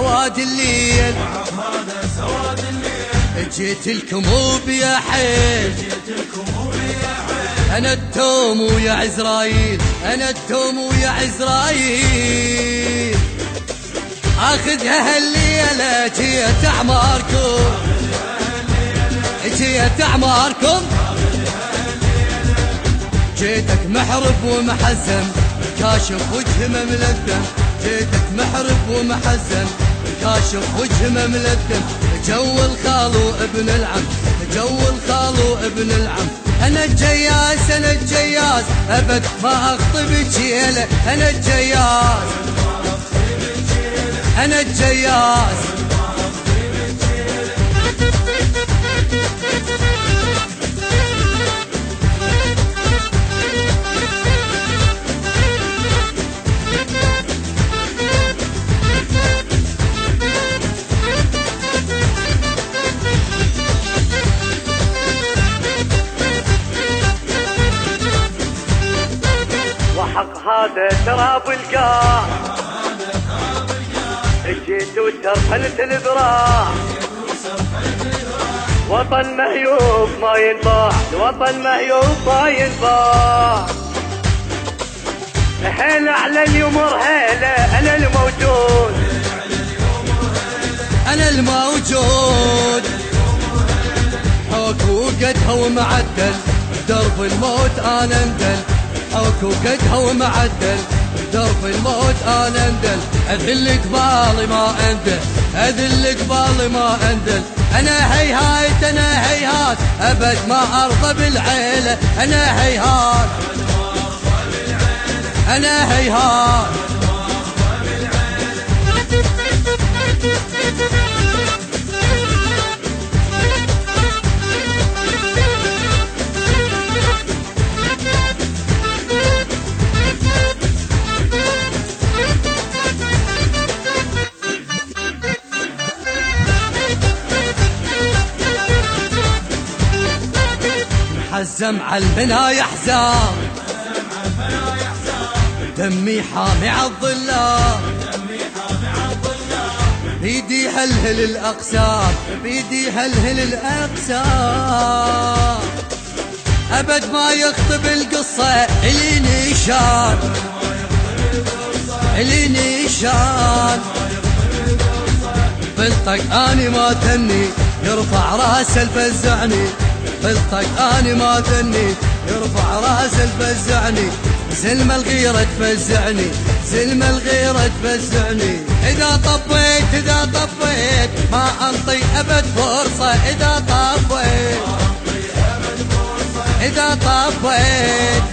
سواد الليل جيت لكم وبيا حيل أنا التوم ويا عزرايل أنا التوم ويا عزرايل آخذها هالليلة جيت أعماركم جيت أعماركم جيتك محرب ومحزن كاشف وجه مملدم جيتك محرب ومحزن كاشف وجه مملدم جو الخال وابن العم جو الخال وابن العم أنا الجياس أنا الجياس أبد ما أخطب جيله أنا الجياس أنا الجياس وحق هذا تراب القاع جيت وسرحلت الذراع وطن مهيوب ما ينباع الوطن مهيوب ما ينباع هلا على اليمر هلا أنا الموجود أنا الموجود حوك وقدها ومعدل درب الموت أنا اندل حوك وقدها ومعدل درب الموت أنا اندل أذل قبالي ما اندل أذل قبالي ما اندل أنا هيهات أنا هيهات أبد ما أرضى بالعيلة أنا هيهات أنا هيهات حزم على المنايا حزام دمي حامي عالظلام بيدي هلهل الأقسام بيدي هلهل الأقسام أبد ما يخطب القصة إلي نيشان إلي نيشان بلطق أني ما تني يرفع راسه الفزعني بلطق أني ما تني يرفع راسه الفزعني زلم الغيرة تفزعني زلم الغيرة تفزعني إذا طفيت ما أنطي أبد فرصة إذا طفيت